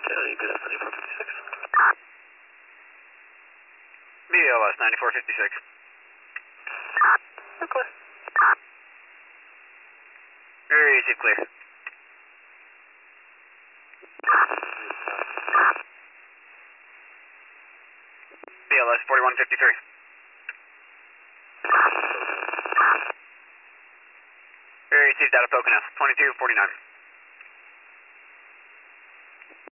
You good at 9456. BLS 9456. Clear. Very easy, clear. BLS 4153. Very easy, data Pocono 2249.